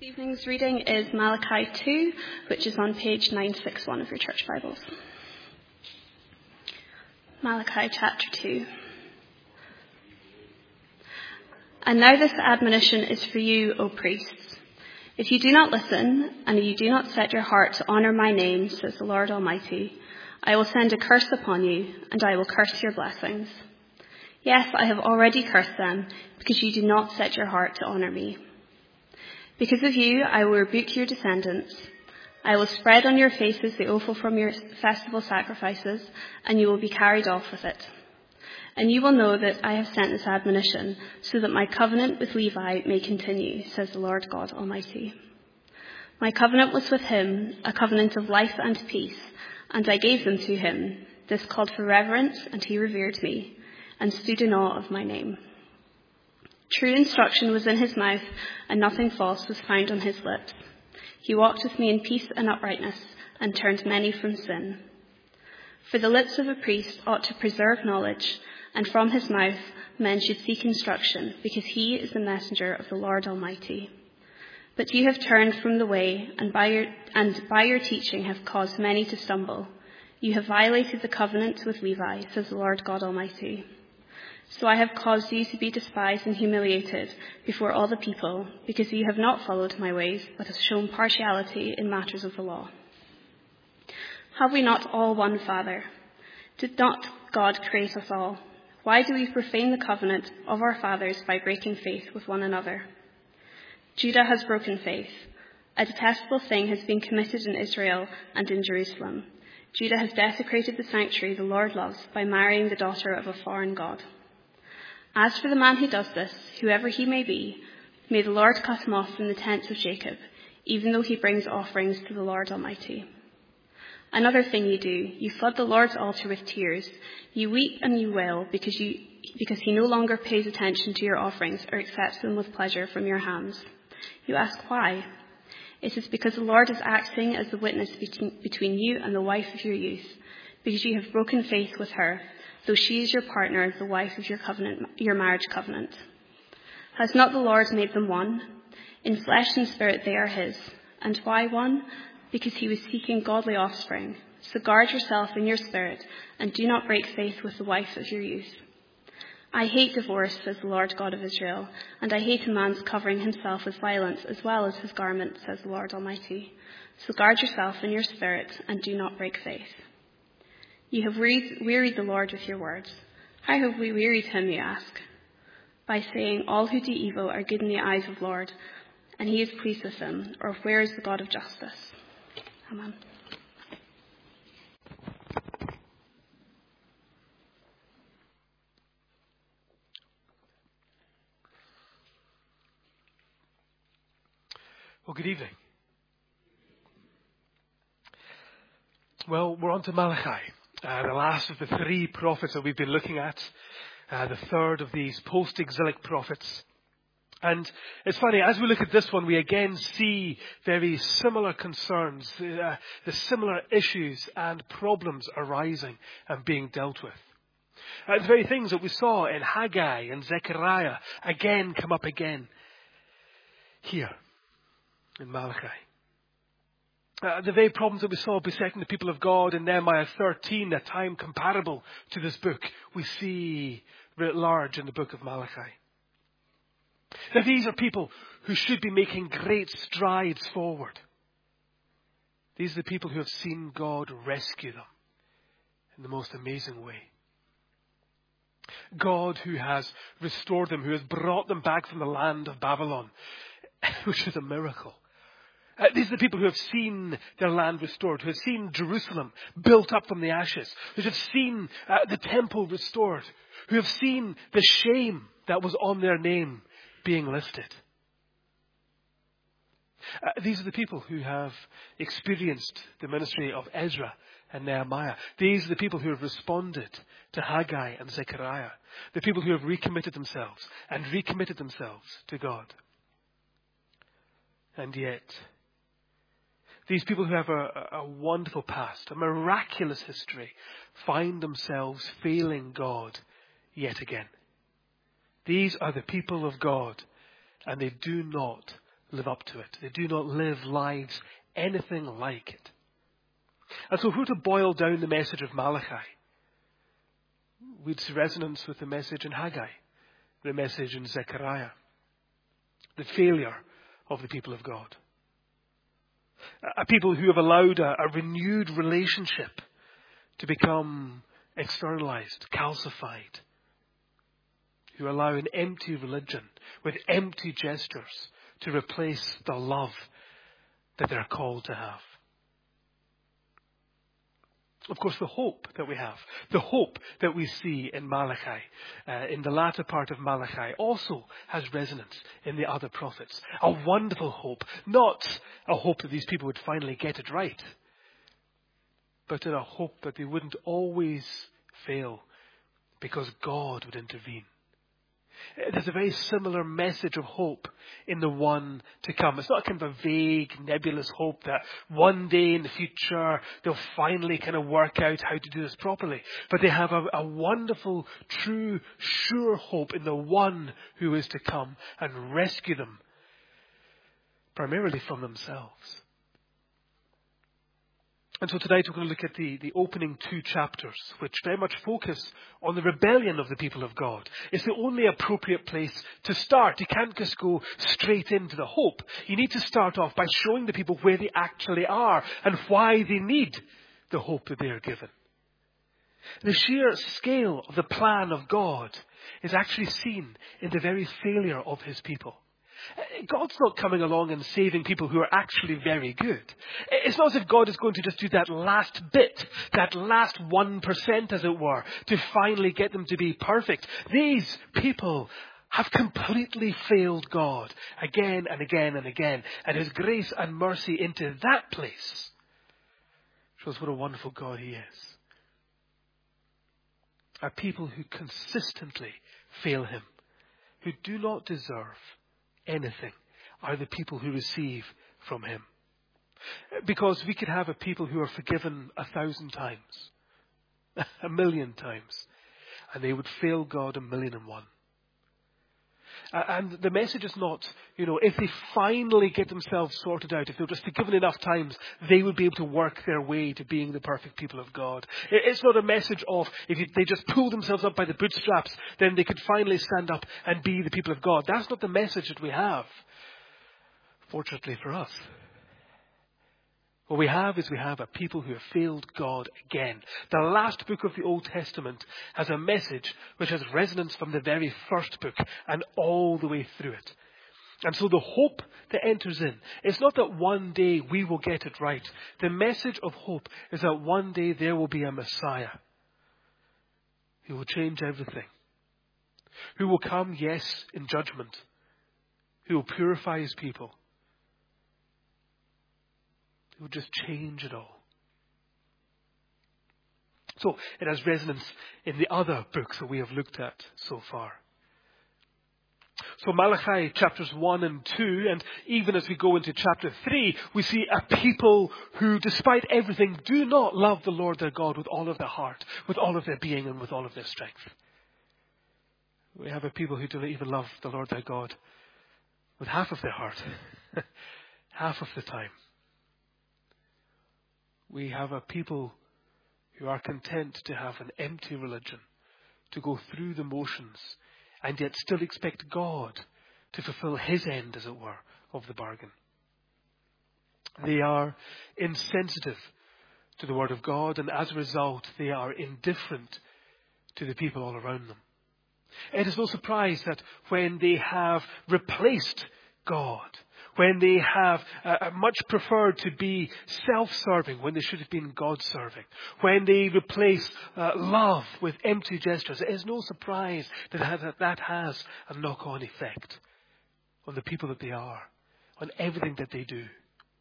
This evening's reading is Malachi 2, which is on page 961 of your church Bibles. Malachi chapter 2. And now this admonition is for you, O priests. If you do not listen, and you do not set your heart to honour my name, says the Lord Almighty, I will send a curse upon you, and I will curse your blessings. Yes, I have already cursed them, because you do not set your heart to honour me. Because of you, I will rebuke your descendants. I will spread on your faces the offal from your festival sacrifices, and you will be carried off with it. And you will know that I have sent this admonition, so that my covenant with Levi may continue, says the Lord God Almighty. My covenant was with him, a covenant of life and peace, and I gave them to him. This called for reverence, and he revered me, and stood in awe of my name. True instruction was in his mouth, and nothing false was found on his lips. He walked with me in peace and uprightness, and turned many from sin. For the lips of a priest ought to preserve knowledge, and from his mouth men should seek instruction, because he is the messenger of the Lord Almighty. But you have turned from the way, and by your teaching have caused many to stumble. You have violated the covenant with Levi, says the Lord God Almighty. So I have caused you to be despised and humiliated before all the people, because you have not followed my ways, but have shown partiality in matters of the law. Have we not all one Father? Did not God create us all? Why do we profane the covenant of our fathers by breaking faith with one another? Judah has broken faith. A detestable thing has been committed in Israel and in Jerusalem. Judah has desecrated the sanctuary the Lord loves by marrying the daughter of a foreign god. As for the man who does this, whoever he may be, may the Lord cut him off from the tents of Jacob, even though he brings offerings to the Lord Almighty. Another thing you do, you flood the Lord's altar with tears. You weep and you wail because he no longer pays attention to your offerings or accepts them with pleasure from your hands. You ask why? It is because the Lord is acting as the witness between you and the wife of your youth, because you have broken faith with her, though she is your partner, the wife of your marriage covenant. Has not the Lord made them one? In flesh and spirit they are his. And why one? Because he was seeking godly offspring. So guard yourself in your spirit, and do not break faith with the wife of your youth. I hate divorce, says the Lord God of Israel, and I hate a man's covering himself with violence as well as his garment, says the Lord Almighty. So guard yourself in your spirit, and do not break faith. You have wearied the Lord with your words. How have we wearied him, you ask? By saying, all who do evil are good in the eyes of the Lord, and he is pleased with them, or where is the God of justice? Amen. Well, good evening. Well, we're on to Malachi. The last of the three prophets that we've been looking at, the third of these post-exilic prophets. And it's funny, as we look at this one, we again see very similar concerns, the similar issues and problems arising and being dealt with. The very things that we saw in Haggai and Zechariah again come up again here in Malachi. The very problems that we saw besetting the people of God in Nehemiah 13, a time comparable to this book, we see writ large in the book of Malachi. Now, these are people who should be making great strides forward. These are the people who have seen God rescue them in the most amazing way. God who has restored them, who has brought them back from the land of Babylon, which is a miracle. These are the people who have seen their land restored, who have seen Jerusalem built up from the ashes, who have seen the temple restored, who have seen the shame that was on their name being lifted. These are the people who have experienced the ministry of Ezra and Nehemiah. These are the people who have responded to Haggai and Zechariah, the people who have recommitted themselves to God. And yet, these people who have a wonderful past, a miraculous history, find themselves failing God yet again. These are the people of God, and they do not live up to it. They do not live lives anything like it. And so if we were to boil down the message of Malachi, we'd see resonance with the message in Haggai, the message in Zechariah, the failure of the people of God. A people who have allowed a renewed relationship to become externalized, calcified, who allow an empty religion with empty gestures to replace the love that they're called to have. Of course, the hope that we have, the hope that we see in Malachi, in the latter part of Malachi, also has resonance in the other prophets. A wonderful hope, not a hope that these people would finally get it right, but in a hope that they wouldn't always fail because God would intervene. There's a very similar message of hope in the one to come. It's not kind of a vague, nebulous hope that one day in the future they'll finally kind of work out how to do this properly. But they have a wonderful, true, sure hope in the one who is to come and rescue them, primarily from themselves. And so tonight we're going to look at the opening 2 chapters, which very much focus on the rebellion of the people of God. It's the only appropriate place to start. You can't just go straight into the hope. You need to start off by showing the people where they actually are and why they need the hope that they are given. The sheer scale of the plan of God is actually seen in the very failure of his people. God's not coming along and saving people who are actually very good. It's not as if God is going to just do that last bit, that last 1%, as it were, to finally get them to be perfect. These people have completely failed God again and again and again. And his grace and mercy into that place shows what a wonderful God he is. A people who consistently fail him, who do not deserve anything, are the people who receive from him. Because we could have a people who are forgiven 1,000 times, 1,000,000 times, and they would fail God 1,000,001. And the message is not, if they finally get themselves sorted out, if they're just forgiven enough times, they would be able to work their way to being the perfect people of God. It's not a message of, they just pull themselves up by the bootstraps, then they could finally stand up and be the people of God. That's not the message that we have, fortunately for us. What we have is a people who have failed God again. The last book of the Old Testament has a message which has resonance from the very first book and all the way through it. And so the hope that enters in, it's not that one day we will get it right. The message of hope is that one day there will be a Messiah who will change everything, who will come, yes, in judgment, who will purify his people, who will just change it all. So it has resonance in the other books that we have looked at so far. So Malachi chapters 1 and 2, and even as we go into chapter 3, we see a people who, despite everything, do not love the Lord their God with all of their heart, with all of their being, and with all of their strength. We have a people who do not even love the Lord their God with half of their heart, half of the time. We have a people who are content to have an empty religion, to go through the motions, and yet still expect God to fulfill his end, as it were, of the bargain. They are insensitive to the word of God, and as a result, they are indifferent to the people all around them. It is no surprise that when they have replaced God, when they have much preferred to be self-serving when they should have been God-serving, when they replace love with empty gestures, it is no surprise that has a knock-on effect on the people that they are, on everything that they do.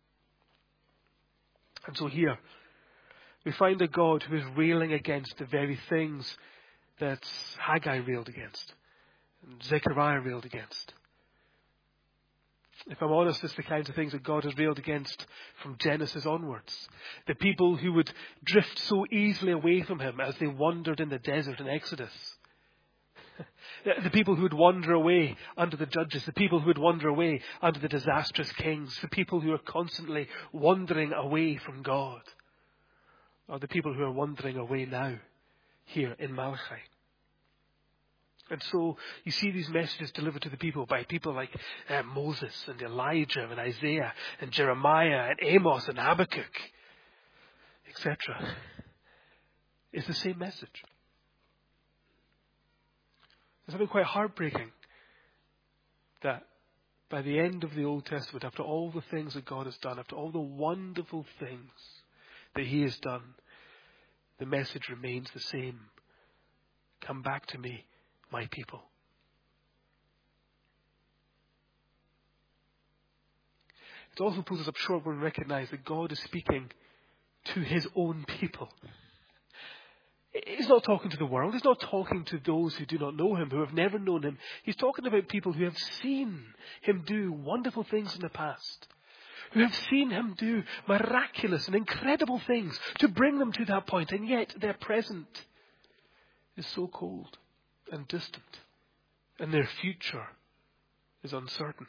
And so here, we find a God who is railing against the very things that Haggai railed against, and Zechariah railed against. If I'm honest, it's the kinds of things that God has railed against from Genesis onwards. The people who would drift so easily away from him as they wandered in the desert in Exodus. The people who would wander away under the judges, the people who would wander away under the disastrous kings, the people who are constantly wandering away from God, are the people who are wandering away now here in Malachi. And so you see these messages delivered to the people by people like Moses and Elijah and Isaiah and Jeremiah and Amos and Habakkuk, etc. It's the same message. There's something quite heartbreaking that by the end of the Old Testament, after all the things that God has done, after all the wonderful things that He has done, the message remains the same. Come back to me, my people. It also pulls us up short when we recognize that God is speaking to His own people. He's not talking to the world. He's not talking to those who do not know Him, who have never known Him. He's talking about people who have seen Him do wonderful things in the past, who have seen Him do miraculous and incredible things to bring them to that point, and yet their present is so cold and distant, and their future is uncertain.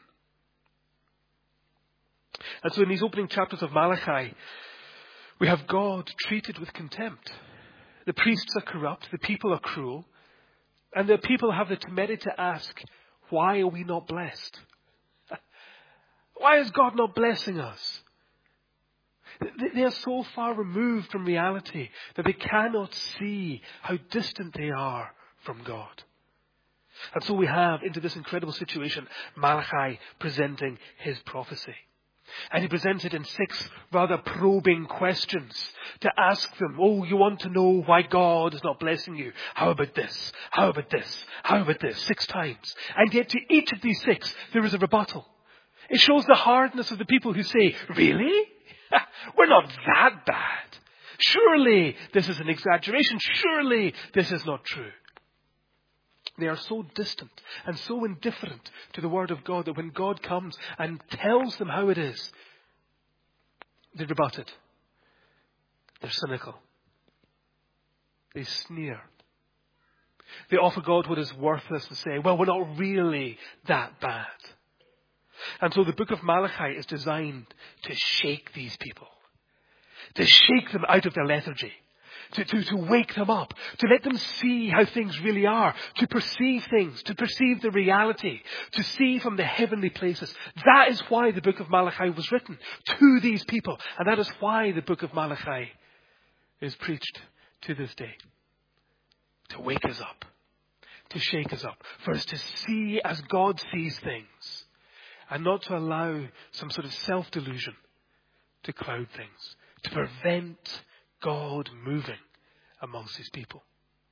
And so in these opening chapters of Malachi, we have God treated with contempt. The priests are corrupt, the people are cruel, and the people have the temerity to ask, why are we not blessed? Why is God not blessing us? They are so far removed from reality that they cannot see how distant they are from God. And so we have, into this incredible situation, Malachi presenting his prophecy. And he presents it in 6 rather probing questions to ask them, oh, you want to know why God is not blessing you? How about this? How about this? How about this? 6 times. And yet to each of these 6, there is a rebuttal. It shows the hardness of the people who say, really? We're not that bad. Surely this is an exaggeration. Surely this is not true. They are so distant and so indifferent to the Word of God that when God comes and tells them how it is, they rebut it. They're cynical. They sneer. They offer God what is worthless and say, well, we're not really that bad. And so the book of Malachi is designed to shake these people, to shake them out of their lethargy. To wake them up, to let them see how things really are, to perceive things, to perceive the reality, to see from the heavenly places. That is why the book of Malachi was written to these people. And that is why the book of Malachi is preached to this day. To wake us up, to shake us up, for us to see as God sees things, and not to allow some sort of self-delusion to cloud things, to prevent God moving amongst His people.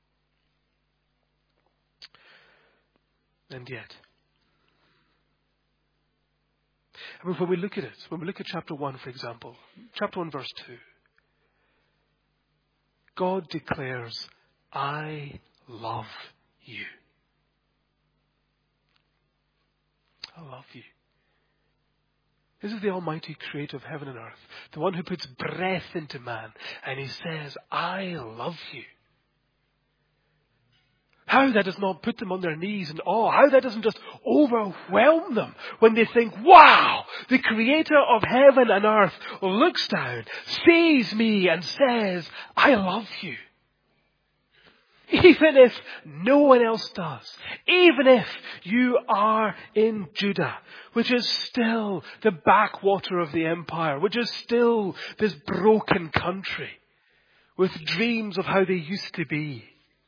And yet, when we look at it, when we look at chapter 1, for example, chapter 1, verse 2, God declares, I love you. I love you. This is the Almighty Creator of heaven and earth, the one who puts breath into man, and He says, I love you. How that does not put them on their knees in awe, how that doesn't just overwhelm them when they think, wow, the Creator of heaven and earth looks down, sees me and says, I love you. Even if no one else does. Even if you are in Judah, which is still the backwater of the empire, which is still this broken country with dreams of how they used to be.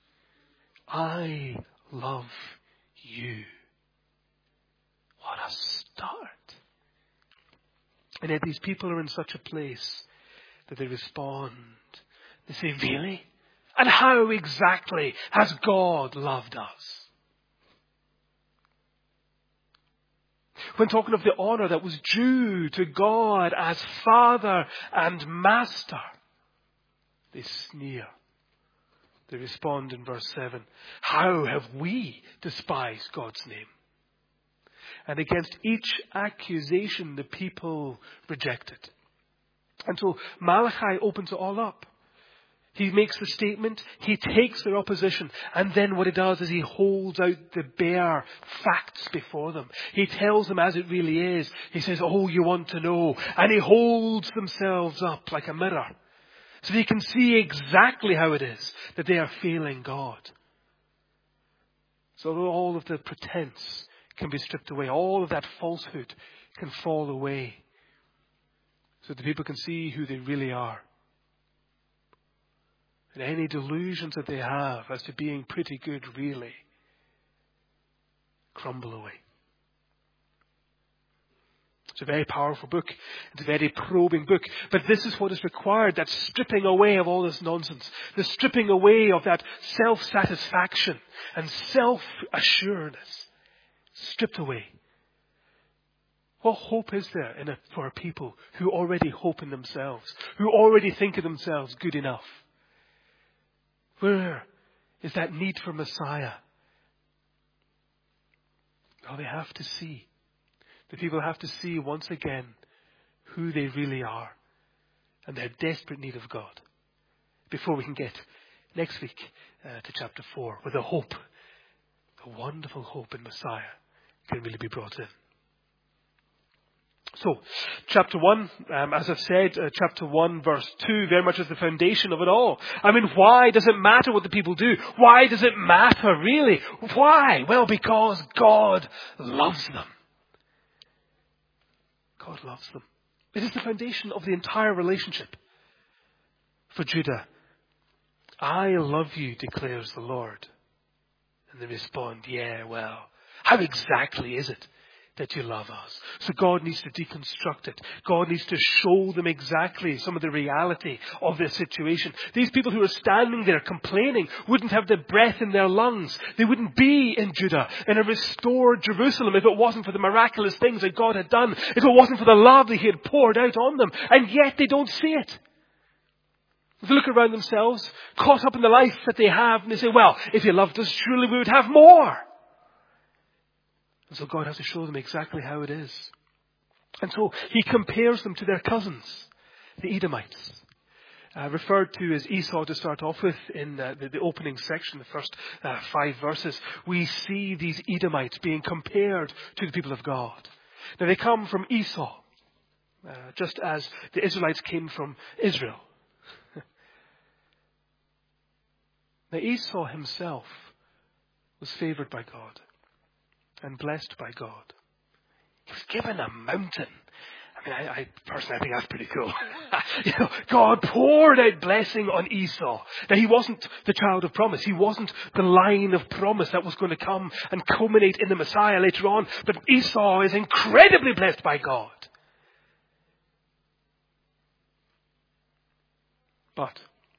I love you. What a start. And yet these people are in such a place that they respond. They say, really? And how exactly has God loved us? When talking of the honor that was due to God as Father and Master, they sneer. They respond in verse 7, how have we despised God's name? And against each accusation, the people rejected. And so Malachi opens it all up. He makes the statement, he takes their opposition, and then what he does is he holds out the bare facts before them. He tells them as it really is. He says, oh, you want to know. And he holds themselves up like a mirror so they can see exactly how it is that they are failing God. So all of the pretense can be stripped away. All of that falsehood can fall away so that people can see who they really are. And any delusions that they have as to being pretty good really crumble away. It's a very powerful book. It's a very probing book. But this is what is required, that stripping away of all this nonsense. The stripping away of that self-satisfaction and self-assuredness. Stripped away. What hope is there in it for a people who already hope in themselves, who already think of themselves good enough? Where is that need for Messiah? Well, they have to see. The people have to see once again who they really are and their desperate need of God before we can get next week to chapter 4 where the hope, the wonderful hope in Messiah can really be brought in. So, chapter 1, as I've said, chapter 1 verse 2 very much is the foundation of it all. I mean, why does it matter what the people do? Why does it matter really? Why? Well, because God loves them. God loves them. It is the foundation of the entire relationship. For Judah, I love you, declares the Lord. And they respond, yeah, well, how exactly is it that you love us? So God needs to deconstruct it. God needs to show them exactly some of the reality of this situation. These people who are standing there complaining wouldn't have the breath in their lungs. They wouldn't be in Judah, in a restored Jerusalem, if it wasn't for the miraculous things that God had done, if it wasn't for the love that He had poured out on them. And yet they don't see it. They look around themselves, caught up in the life that they have, and they say, well, if you loved us, surely we would have more. And so God has to show them exactly how it is. And so He compares them to their cousins, the Edomites, referred to as Esau to start off with in the opening section, the first 5 verses. We see these Edomites being compared to the people of God. Now they come from Esau, just as the Israelites came from Israel. Now Esau himself was favored by God and blessed by God. He was given a mountain. I mean, I personally think that's pretty cool. God poured out blessing on Esau. Now, he wasn't the child of promise. He wasn't the line of promise that was going to come and culminate in the Messiah later on. But Esau is incredibly blessed by God. But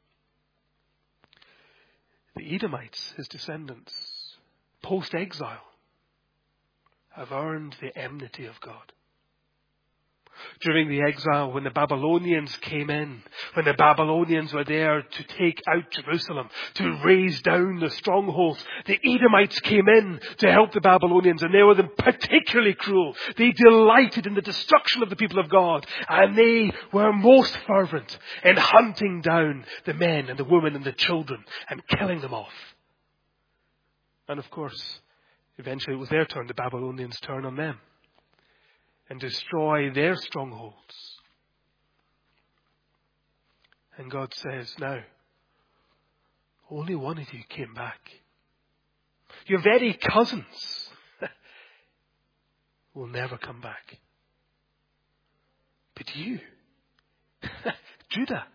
the Edomites, his descendants, post-exile, have earned the enmity of God. During the exile, when the Babylonians came in, when the Babylonians were there to take out Jerusalem, to raise down the strongholds, the Edomites came in to help the Babylonians, and they were particularly cruel. They delighted in the destruction of the people of God, and they were most fervent in hunting down the men and the women and the children and killing them off. And of course, eventually it was their turn, the Babylonians' turn on them, and destroy their strongholds. And God says, now, only one of you came back. Your very cousins will never come back. But you, Judah,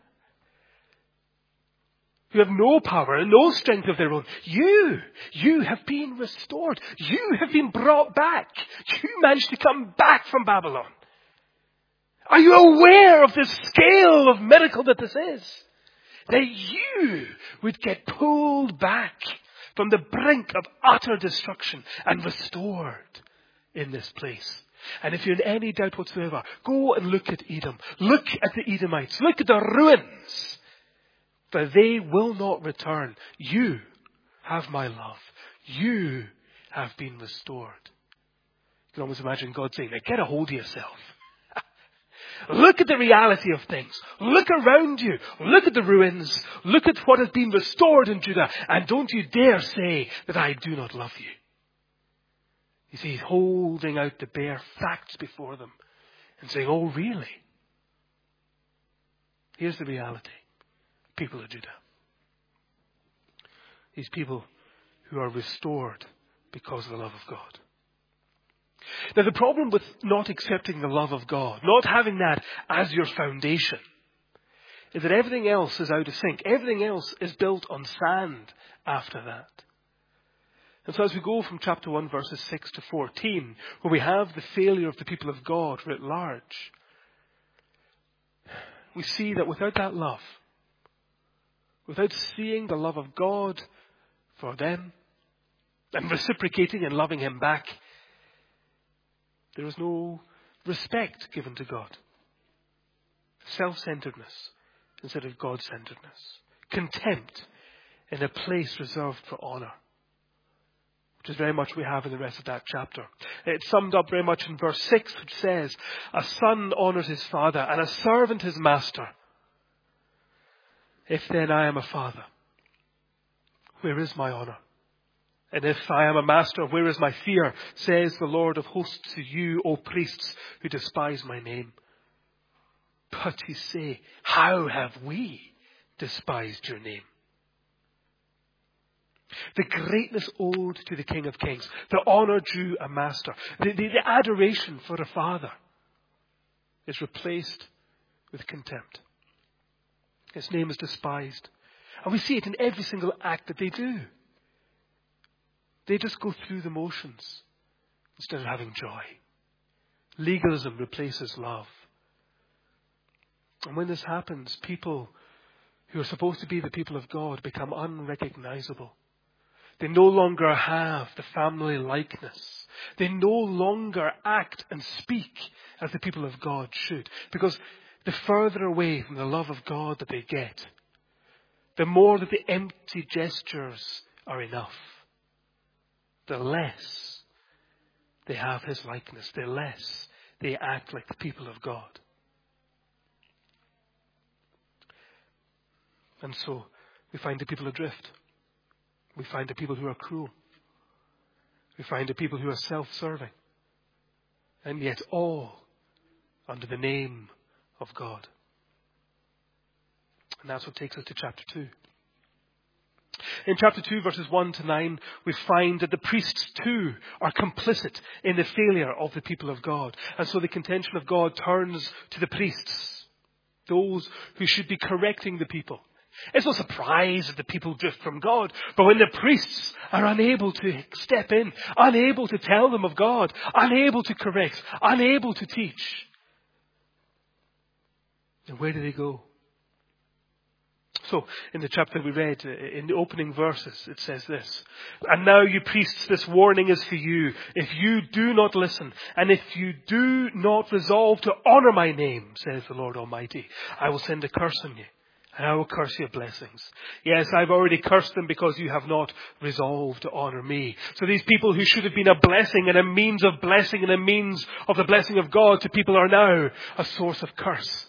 who have no power and no strength of their own, you have been restored. You have been brought back. You managed to come back from Babylon. Are you aware of the scale of miracle that this is? That you would get pulled back from the brink of utter destruction and restored in this place. And if you're in any doubt whatsoever, go and look at Edom. Look at the Edomites. Look at the ruins. For they will not return. You have my love. You have been restored. You can almost imagine God saying, now get a hold of yourself. Look at the reality of things. Look around you. Look at the ruins. Look at what has been restored in Judah. And don't you dare say that I do not love you. You see, he's holding out the bare facts before them and saying, oh, really? Here's the reality. People of Judah. These people who are restored because of the love of God. Now, the problem with not accepting the love of God, not having that as your foundation, is that everything else is out of sync. Everything else is built on sand after that. And so as we go from chapter 1, verses 6 to 14, where we have the failure of the people of God writ large, we see that without that love, without seeing the love of God for them, and reciprocating and loving him back, there is no respect given to God. Self-centeredness instead of God-centeredness. Contempt in a place reserved for honour. Which is very much we have in the rest of that chapter. It's summed up very much in verse 6, which says, a son honours his father and a servant his master. If then I am a father, where is my honour? And if I am a master, where is my fear? Says the Lord of hosts to you, O priests who despise my name. But you say, how have we despised your name? The greatness owed to the King of Kings, the honour due a master, the adoration for a father is replaced with contempt. His name is despised. And we see it in every single act that they do. They just go through the motions instead of having joy. Legalism replaces love. And when this happens, people who are supposed to be the people of God become unrecognizable. They no longer have the family likeness. They no longer act and speak as the people of God should. Because the further away from the love of God that they get, the more that the empty gestures are enough, the less they have his likeness, the less they act like the people of God. And so we find the people adrift. We find the people who are cruel. We find the people who are self-serving. And yet all under the name of God. And that's what takes us to chapter 2. In chapter 2, verses 1 to 9, we find that the priests too are complicit in the failure of the people of God. And so the contention of God turns to the priests, those who should be correcting the people. It's no surprise that the people drift from God, but when the priests are unable to step in, unable to tell them of God, unable to correct, unable to teach, then where do they go? So, in the chapter we read, in the opening verses, it says this, and now you priests, this warning is for you. If you do not listen, and if you do not resolve to honour my name, says the Lord Almighty, I will send a curse on you, and I will curse your blessings. Yes, I've already cursed them because you have not resolved to honour me. So these people who should have been a blessing and a means of blessing and a means of the blessing of God to people are now a source of curse.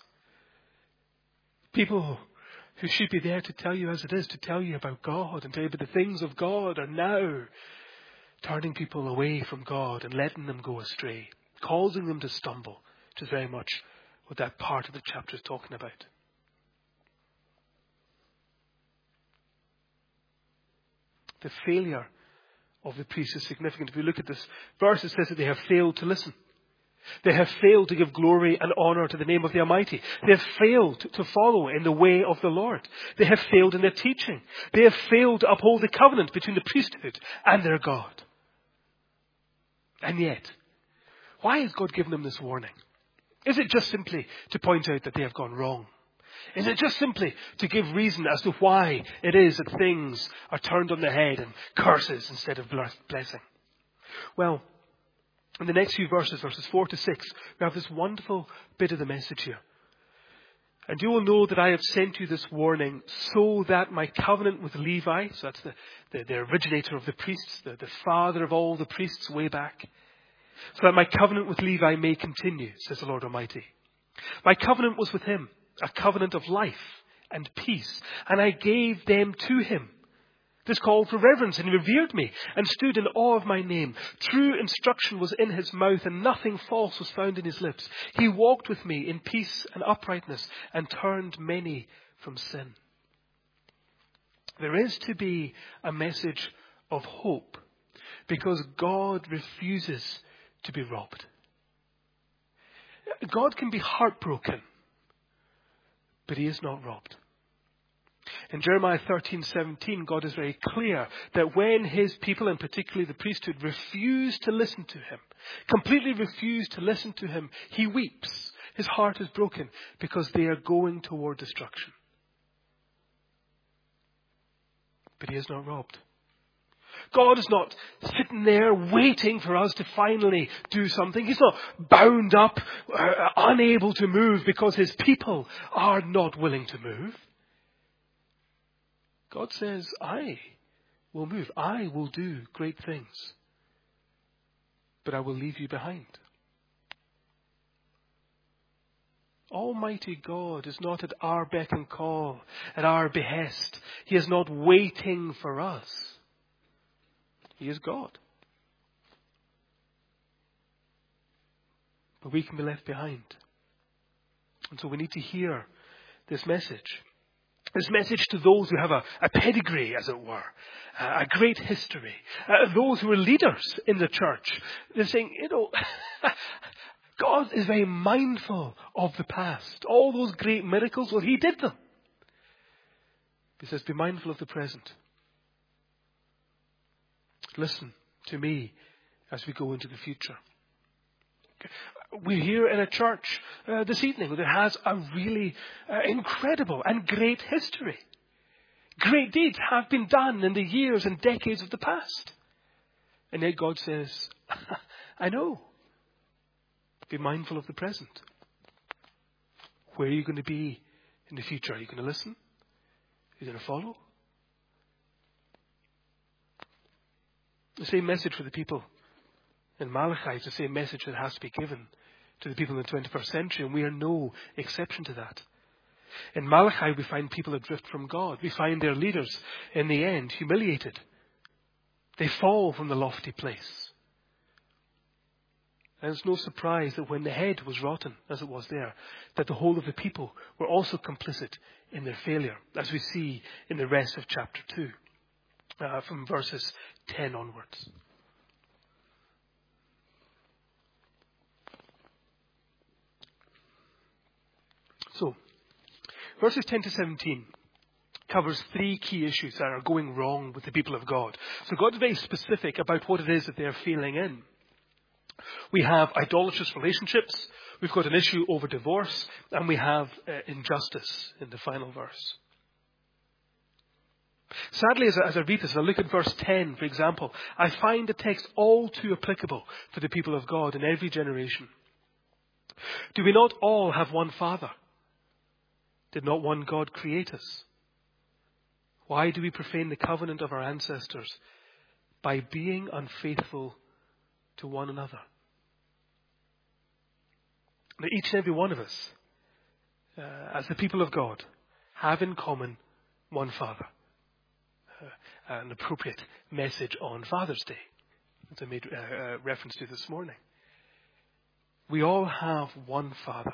People who should be there to tell you as it is, to tell you about God and tell you about the things of God, are now turning people away from God and letting them go astray, causing them to stumble, which is very much what that part of the chapter is talking about. The failure of the priests is significant. If we look at this verse, it says that they have failed to listen. They have failed to give glory and honour to the name of the Almighty. They have failed to follow in the way of the Lord. They have failed in their teaching. They have failed to uphold the covenant between the priesthood and their God. And yet, why has God given them this warning? Is it just simply to point out that they have gone wrong? Is it just simply to give reason as to why it is that things are turned on their head and curses instead of blessing? Well, in the next few verses, verses 4 to 6, we have this wonderful bit of the message here. And you will know that I have sent you this warning so that my covenant with Levi, so that's the originator of the priests, the father of all the priests way back, so that my covenant with Levi may continue, says the Lord Almighty. My covenant was with him, a covenant of life and peace, and I gave them to him. This called for reverence, and he revered me and stood in awe of my name. True instruction was in his mouth, and nothing false was found in his lips. He walked with me in peace and uprightness, and turned many from sin. There is to be a message of hope, because God refuses to be robbed. God can be heartbroken, but he is not robbed. In Jeremiah 13:17, God is very clear that when his people, and particularly the priesthood, refuse to listen to him, completely refuse to listen to him, he weeps. His heart is broken because they are going toward destruction. But he is not robbed. God is not sitting there waiting for us to finally do something. He's not bound up, unable to move because his people are not willing to move. God says, I will move. I will do great things. But I will leave you behind. Almighty God is not at our beck and call, at our behest. He is not waiting for us. He is God. But we can be left behind. And so we need to hear this message. This message to those who have a pedigree, as it were, a great history. Those who are leaders in the church. They're saying, God is very mindful of the past. All those great miracles, well, he did them. He says, be mindful of the present. Listen to me as we go into the future. We're here in a church this evening that has a really incredible and great history. Great deeds have been done in the years and decades of the past. And yet God says, I know. Be mindful of the present. Where are you going to be in the future? Are you going to listen? Are you going to follow? The same message for the people in Malachi is the same message that has to be given to the people in the 21st century, and we are no exception to that. In Malachi, we find people adrift from God. We find their leaders, in the end, humiliated. They fall from the lofty place. And it's no surprise that when the head was rotten, as it was there, that the whole of the people were also complicit in their failure, as we see in the rest of chapter 2, from verses 10 onwards. So, verses 10 to 17 covers three key issues that are going wrong with the people of God. So God is very specific about what it is that they're failing in. We have idolatrous relationships, we've got an issue over divorce, and we have injustice in the final verse. Sadly, as I read this, as I look at verse 10, for example, I find the text all too applicable for the people of God in every generation. Do we not all have one Father? Did not one God create us? Why do we profane the covenant of our ancestors by being unfaithful to one another? Now, each and every one of us, as the people of God, have in common one Father. An appropriate message on Father's Day, as I made reference to this morning. We all have one Father.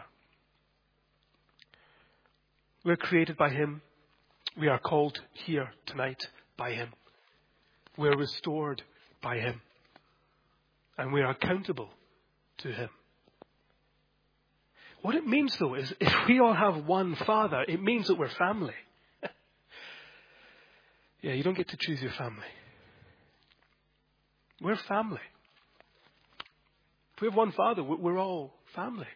We're created by him. We are called here tonight by him. We're restored by him. And we are accountable to him. What it means, though, is if we all have one Father, it means that we're family. Yeah, you don't get to choose your family. We're family. If we have one Father, we're all family.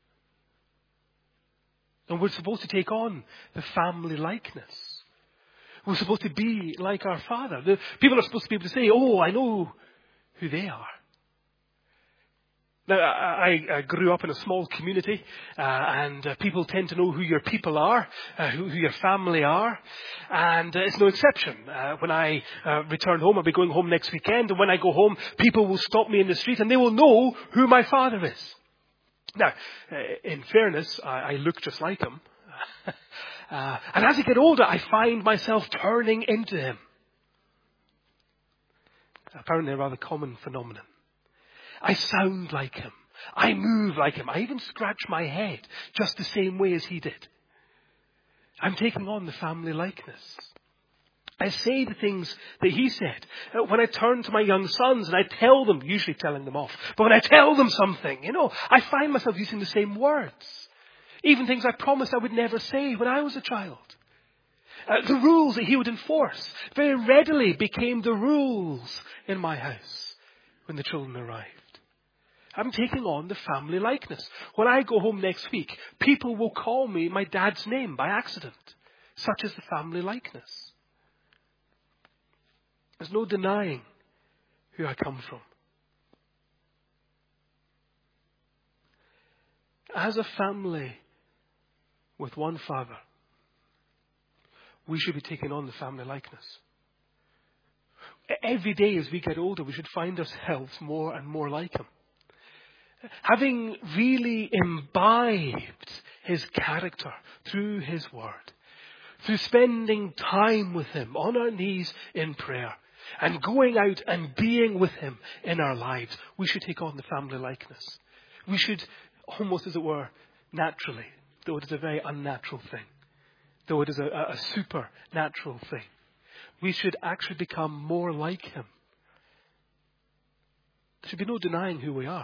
And we're supposed to take on the family likeness. We're supposed to be like our Father. The people are supposed to be able to say, oh, I know who they are. Now, I grew up in a small community, and people tend to know who your people are, who your family are, and it's no exception. When I return home, I'll be going home next weekend, and when I go home, people will stop me in the street, and they will know who my father is. Now, in fairness, I look just like him. And as I get older, I find myself turning into him. Apparently a rather common phenomenon. I sound like him. I move like him. I even scratch my head just the same way as he did. I'm taking on the family likeness. I say the things that he said. When I turn to my young sons and I tell them, usually telling them off, but when I tell them something, I find myself using the same words. Even things I promised I would never say when I was a child. The rules that he would enforce very readily became the rules in my house when the children arrived. I'm taking on the family likeness. When I go home next week, people will call me my dad's name by accident. Such is the family likeness. There's no denying who I come from. As a family with one Father, we should be taking on the family likeness. Every day as we get older, we should find ourselves more and more like him. Having really imbibed his character through his word, through spending time with him on our knees in prayer, and going out and being with him in our lives, we should take on the family likeness. We should, almost as it were, naturally, though it is a very unnatural thing, though it is a supernatural thing, we should actually become more like him. There should be no denying who we are.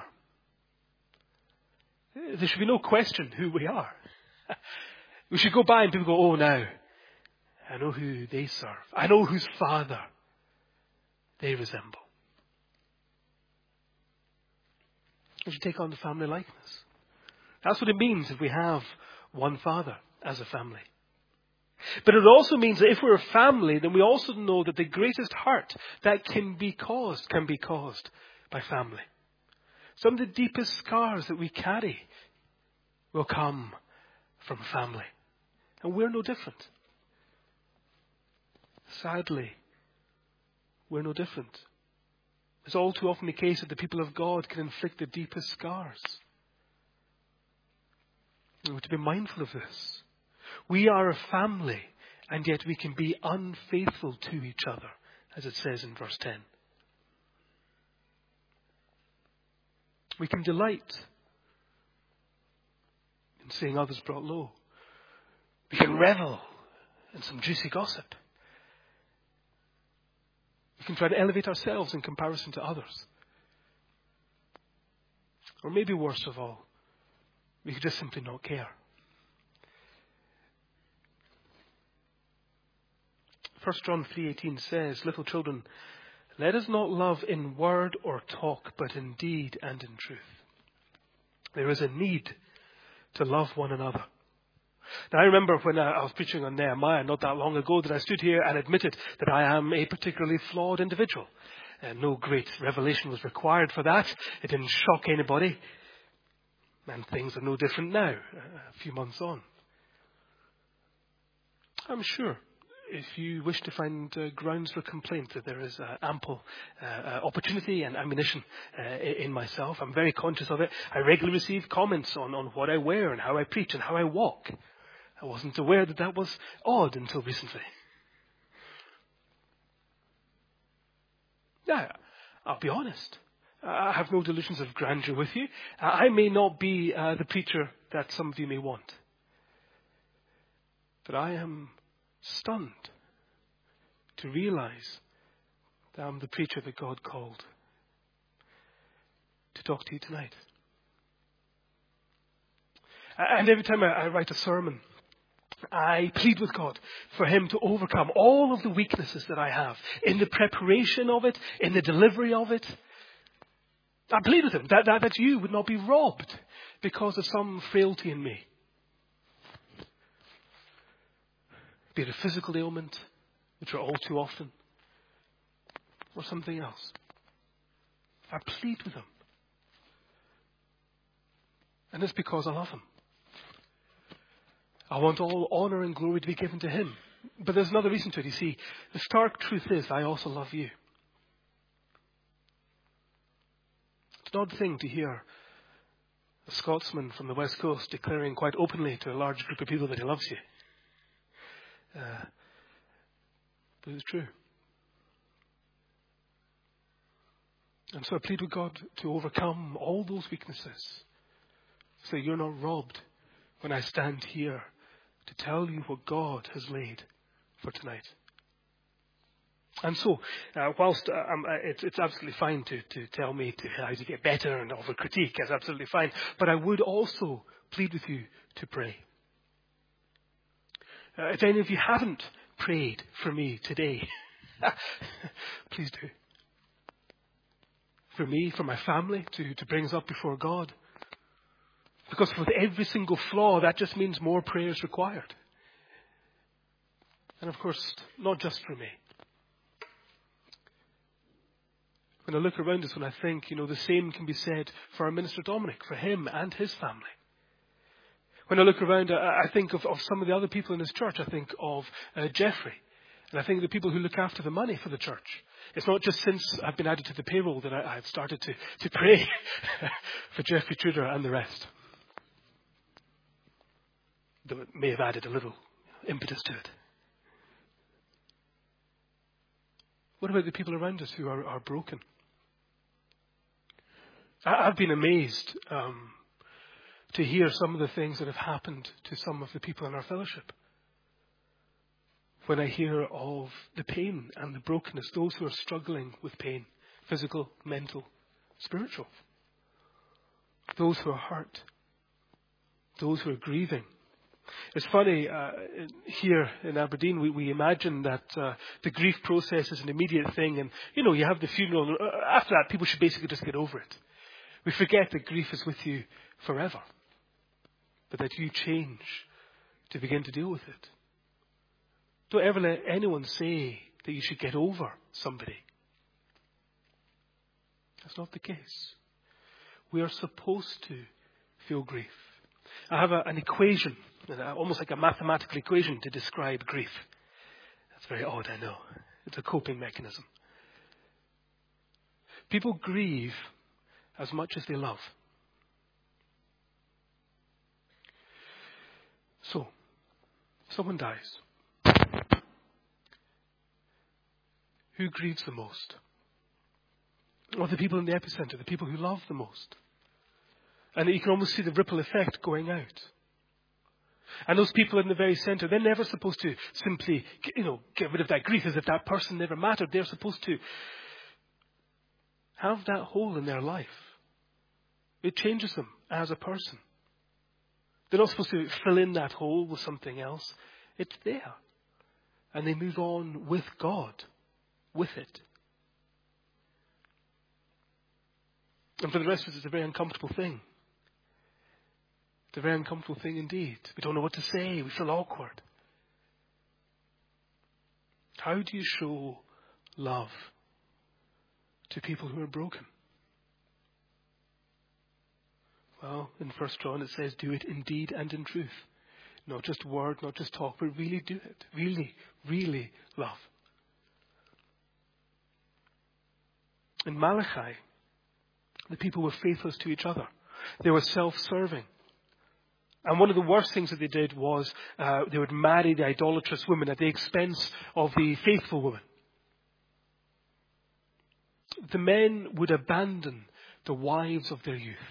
There should be no question who we are. We should go by and people go, oh, now, I know who they serve. I know whose father they resemble. We should take on the family likeness. That's what it means if we have one Father as a family. But it also means that if we're a family, then we also know that the greatest hurt that can be caused by family. Some of the deepest scars that we carry will come from family. And we're no different. Sadly, we're no different. It's all too often the case that the people of God can inflict the deepest scars. And we're to be mindful of this. We are a family, and yet we can be unfaithful to each other, as it says in verse 10. We can delight in seeing others brought low. We can revel in some juicy gossip. We can try to elevate ourselves in comparison to others. Or maybe worst of all, we could just simply not care. 1 John 3:18 says, little children, let us not love in word or talk, but in deed and in truth. There is a need to love one another. Now, I remember when I was preaching on Nehemiah not that long ago that I stood here and admitted that I am a particularly flawed individual. No great revelation was required for that. It didn't shock anybody. And things are no different now, a few months on. I'm sure if you wish to find grounds for complaint, that there is ample opportunity and ammunition in myself. I'm very conscious of it. I regularly receive comments on what I wear and how I preach and how I walk. I wasn't aware that that was odd until recently. Now, I'll be honest. I have no delusions of grandeur with you. I may not be the preacher that some of you may want. But I am stunned to realize that I'm the preacher that God called to talk to you tonight. And every time I write a sermon, I plead with God for him to overcome all of the weaknesses that I have in the preparation of it, in the delivery of it. I plead with him that you would not be robbed because of some frailty in me. Be it a physical ailment, which are all too often, or something else. I plead with him. And it's because I love him. I want all honor and glory to be given to him. But there's another reason to it. You see, the stark truth is, I also love you. It's an odd thing to hear A Scotsman from the West Coast declaring quite openly to a large group of people that he loves you. But it's true. And so I plead with God to overcome all those weaknesses so you're not robbed when I stand here to tell you what God has laid for tonight. And so, whilst it's absolutely fine to tell me how to get better and offer critique, that's absolutely fine. But I would also plead with you to pray. If any of you haven't prayed for me today, please do. For me, for my family, to bring us up before God. Because with every single flaw, that just means more prayers required. And of course, not just for me. When I look around us, when I think, the same can be said for our minister Dominic, for him and his family. When I look around, I think of some of the other people in this church. I think of Jeffrey. And I think of the people who look after the money for the church. It's not just since I've been added to the payroll that I've started to pray for Jeffrey Tudor and the rest. Though it may have added a little impetus to it. What about the people around us who are broken? I've been amazed to hear some of the things that have happened to some of the people in our fellowship. When I hear of the pain and the brokenness, those who are struggling with pain, physical, mental, spiritual. Those who are hurt. Those who are grieving. It's funny, here in Aberdeen, we imagine that the grief process is an immediate thing and, you have the funeral and after that people should basically just get over it. We forget that grief is with you forever, but that you change to begin to deal with it. Don't ever let anyone say that you should get over somebody. That's not the case. We are supposed to feel grief. I have an equation, almost like a mathematical equation to describe grief. That's very odd, I know. It's a coping mechanism. People grieve as much as they love. So, someone dies. Who grieves the most? Or the people in the epicenter, the people who love the most. And you can almost see the ripple effect going out. And those people in the very center, they're never supposed to simply, get rid of that grief as if that person never mattered. They're supposed to have that hole in their life. It changes them as a person. They're not supposed to fill in that hole with something else. It's there. And they move on with God, with it. And for the rest of us, it's a very uncomfortable thing. It's a very uncomfortable thing indeed. We don't know what to say. We feel awkward. How do you show love to people who are broken? Well, in 1 John it says, do it in deed and in truth. Not just word, not just talk, but really do it. Really, really love. In Malachi, the people were faithless to each other. They were self-serving. And one of the worst things that they did was they would marry the idolatrous women at the expense of the faithful woman. The men would abandon the wives of their youth.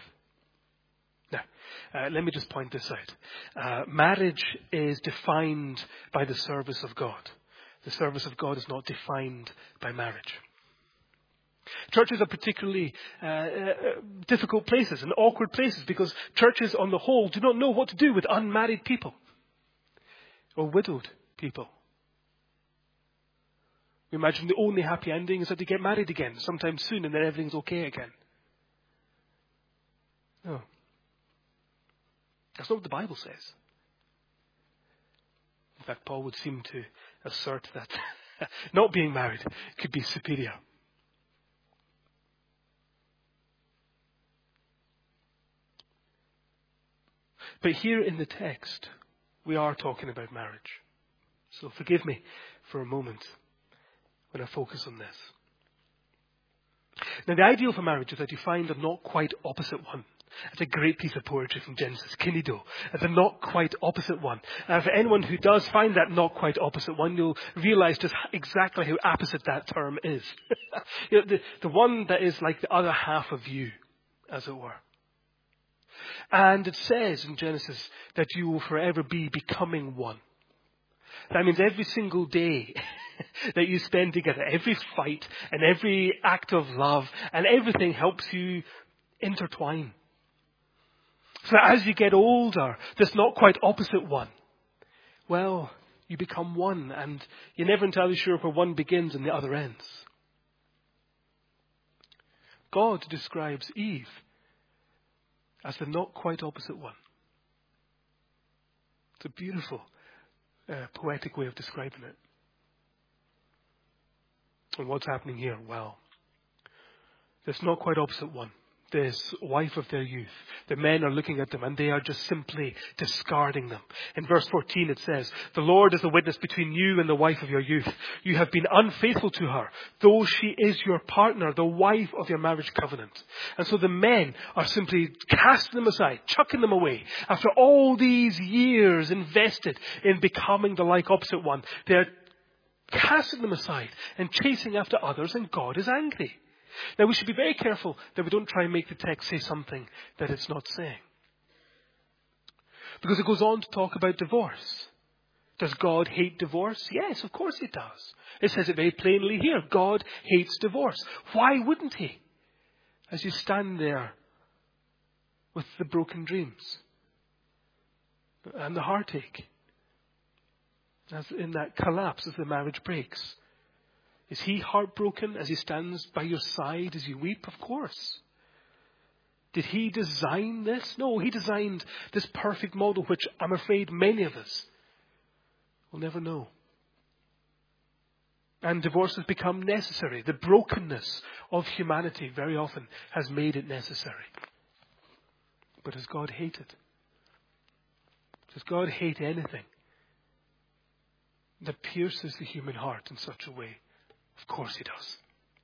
Now, let me just point this out. Marriage is defined by the service of God. The service of God is not defined by marriage. Churches are particularly difficult places and awkward places because churches on the whole do not know what to do with unmarried people or widowed people. We imagine the only happy ending is that they get married again sometime soon and then everything's okay again. No. That's not what the Bible says. In fact, Paul would seem to assert that not being married could be superior. But here in the text, we are talking about marriage. So forgive me for a moment when I focus on this. Now, the ideal for marriage is that you find a not quite opposite one. It's a great piece of poetry from Genesis, Kinido, the not quite opposite one. For anyone who does find that not quite opposite one, you'll realize just exactly how opposite that term is. The one that is like the other half of you, as it were. And it says in Genesis that you will forever be becoming one. That means every single day that you spend together, every fight and every act of love and everything helps you intertwine. So that as you get older, this not quite opposite one, well, you become one and you're never entirely sure where one begins and the other ends. God describes Eve as the not quite opposite one. It's a beautiful, poetic way of describing it. And what's happening here? Well, this not quite opposite one, this wife of their youth, the men are looking at them and they are just simply discarding them. In verse 14 it says, "The Lord is the witness between you and the wife of your youth. You have been unfaithful to her, though she is your partner, the wife of your marriage covenant." And so the men are simply casting them aside, chucking them away. After all these years invested in becoming the like opposite one, they're casting them aside and chasing after others, and God is angry. Now, we should be very careful that we don't try and make the text say something that it's not saying. Because it goes on to talk about divorce. Does God hate divorce? Yes, of course he does. It says it very plainly here. God hates divorce. Why wouldn't he? As you stand there with the broken dreams and the heartache, as in that collapse as the marriage breaks. Is he heartbroken as he stands by your side as you weep? Of course. Did he design this? No, he designed this perfect model, which I'm afraid many of us will never know. And divorce has become necessary. The brokenness of humanity very often has made it necessary. But does God hate it? Does God hate anything that pierces the human heart in such a way? Of course he does.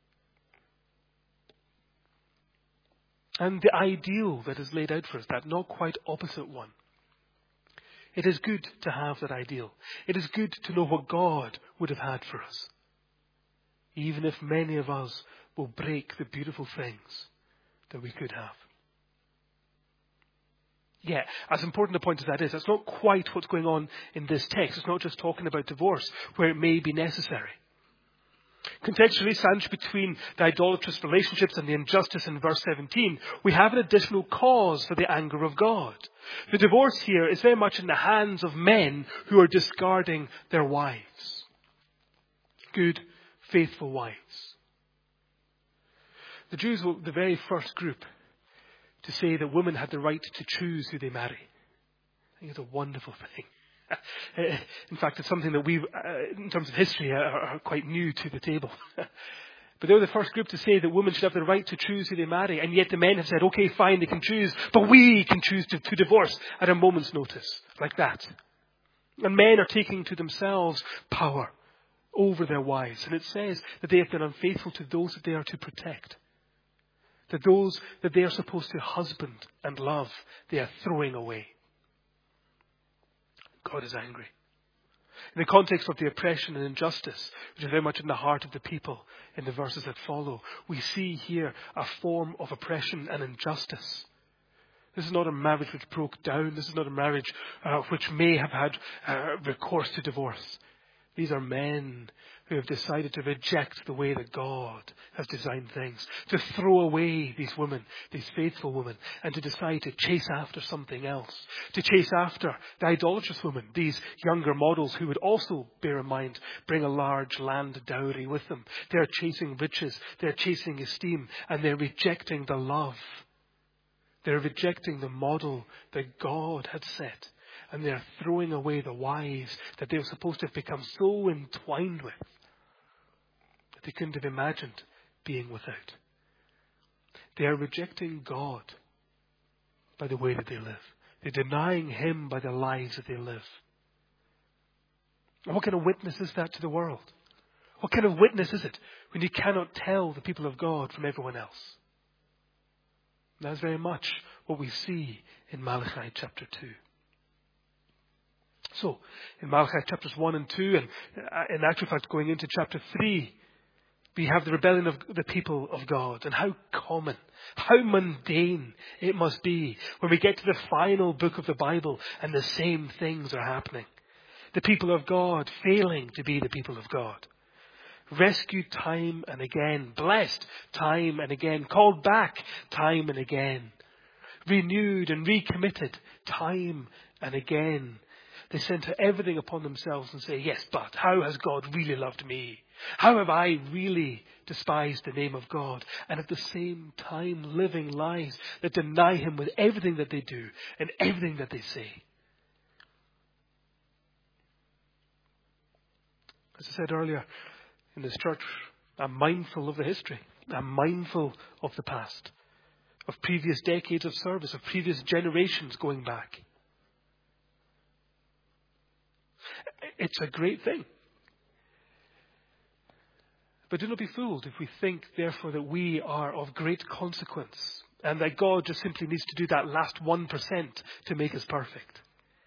And the ideal that is laid out for us, that not quite opposite one, it is good to have that ideal. It is good to know what God would have had for us, even if many of us will break the beautiful things that we could have. Yeah, as important a point as that is, that's not quite what's going on in this text. It's not just talking about divorce, where it may be necessary. Contextually, sandwiched between the idolatrous relationships and the injustice in verse 17, we have an additional cause for the anger of God. The divorce here is very much in the hands of men who are discarding their wives. Good, faithful wives. The Jews were the very first group to say that women had the right to choose who they marry. I think it's a wonderful thing. In fact, it's something that we, in terms of history, are quite new to the table. But they were the first group to say that women should have the right to choose who they marry. And yet the men have said, okay, fine, they can choose, but we can choose to divorce at a moment's notice, like that. And men are taking to themselves power over their wives. And it says that they have been unfaithful to those that they are to protect. That those that they are supposed to husband and love, they are throwing away. God is angry. In the context of the oppression and injustice, which is very much in the heart of the people in the verses that follow, we see here a form of oppression and injustice. This is not a marriage which broke down. This is not a marriage which may have had recourse to divorce. These are men who have decided to reject the way that God has designed things, to throw away these women, these faithful women, and to decide to chase after something else, to chase after the idolatrous women, these younger models who would also, bear in mind, bring a large land dowry with them. They're chasing riches, they're chasing esteem, and they're rejecting the love. They're rejecting the model that God had set. And they're throwing away the wives that they were supposed to have become so entwined with that they couldn't have imagined being without. They are rejecting God by the way that they live. They're denying him by the lives that they live. And what kind of witness is that to the world? What kind of witness is it when you cannot tell the people of God from everyone else? And that's very much what we see in Malachi chapter 2. So, in Malachi chapters 1 and 2, and in actual fact going into chapter 3, we have the rebellion of the people of God, and how common, how mundane it must be when we get to the final book of the Bible and the same things are happening. The people of God failing to be the people of God. Rescued time and again, blessed time and again, called back time and again, renewed and recommitted time and again. They center everything upon themselves and say, yes, but how has God really loved me? How have I really despised the name of God? And at the same time living lives that deny Him with everything that they do and everything that they say. As I said earlier, in this church, I'm mindful of the history. I'm mindful of the past, of previous decades of service, of previous generations going back. It's a great thing. But do not be fooled if we think, therefore, that we are of great consequence and that God just simply needs to do that last 1% to make us perfect.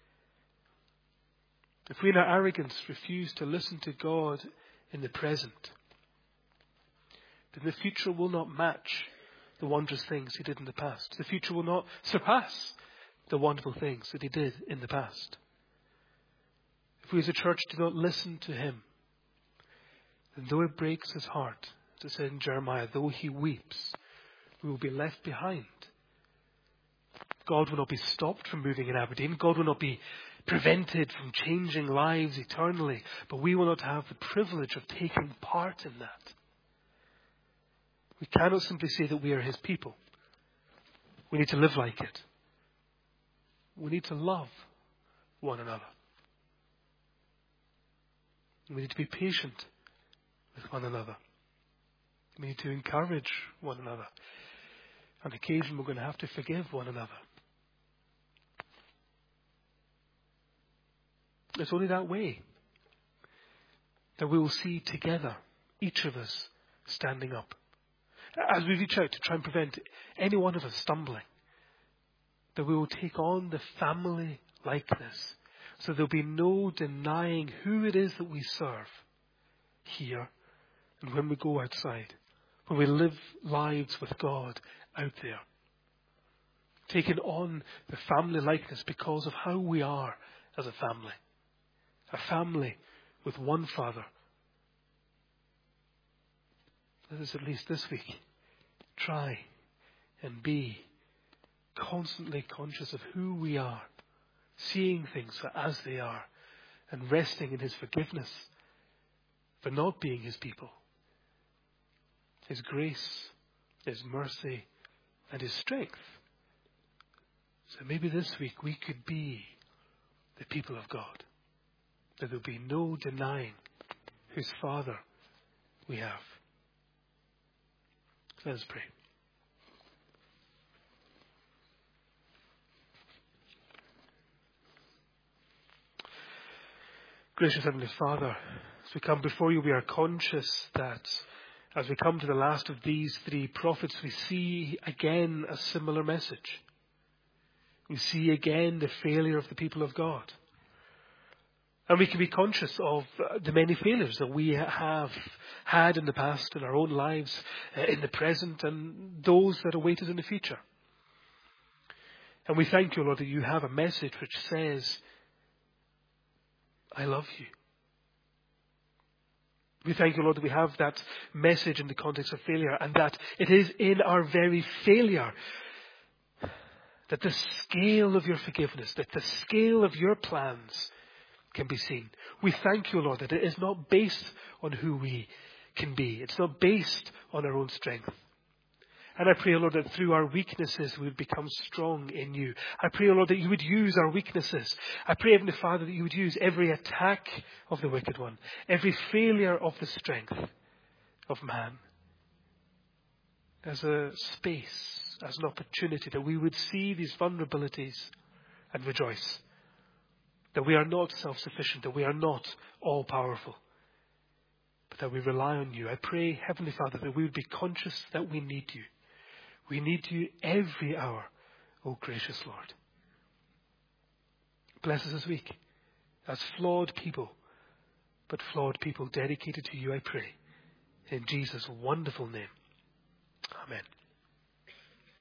If we in our arrogance refuse to listen to God in the present, then the future will not match the wondrous things He did in the past. The future will not surpass the wonderful things that He did in the past. If we as a church do not listen to Him, then though it breaks His heart, as it said in Jeremiah, though He weeps, we will be left behind. God will not be stopped from moving in Aberdeen. God will not be prevented from changing lives eternally. But we will not have the privilege of taking part in that. We cannot simply say that we are His people. We need to live like it. We need to love one another. We need to be patient with one another. We need to encourage one another. On occasion, we're going to have to forgive one another. It's only that way that we will see together, each of us standing up. As we reach out to try and prevent any one of us stumbling, that we will take on the family likeness, so there'll be no denying who it is that we serve here and when we go outside, when we live lives with God out there. Taking on the family likeness because of how we are as a family. A family with one Father. Let us, at least this week, try and be constantly conscious of who we are, seeing things as they are, and resting in His forgiveness for not being His people. His grace, His mercy, and His strength. So maybe this week we could be the people of God. That there will be no denying whose Father we have. Let us pray. Gracious Heavenly Father, as we come before You, we are conscious that as we come to the last of these three prophets, we see again a similar message. We see again the failure of the people of God. And we can be conscious of the many failures that we have had in the past, in our own lives, in the present, and those that await us in the future. And we thank You, Lord, that You have a message which says, I love You. We thank You, Lord, that we have that message in the context of failure, and that it is in our very failure that the scale of Your forgiveness, that the scale of Your plans can be seen. We thank You, Lord, that it is not based on who we can be. It's not based on our own strength. And I pray, Lord, that through our weaknesses we would become strong in You. I pray, Lord, that You would use our weaknesses. I pray, Heavenly Father, that You would use every attack of the wicked one, every failure of the strength of man, as a space, as an opportunity, that we would see these vulnerabilities and rejoice. That we are not self-sufficient, that we are not all-powerful, but that we rely on You. I pray, Heavenly Father, that we would be conscious that we need You. We need You every hour O gracious Lord. Bless us this week as flawed people, but flawed people dedicated to you, I pray. In Jesus' wonderful name. Amen.